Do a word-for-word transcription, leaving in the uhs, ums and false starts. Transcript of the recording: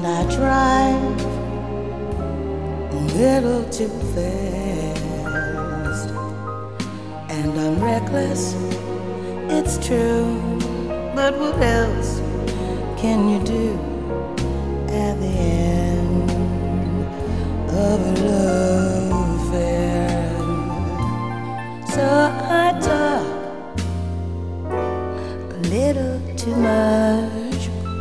I drive a little too fast, and I'm reckless, it's true, but what else can you do?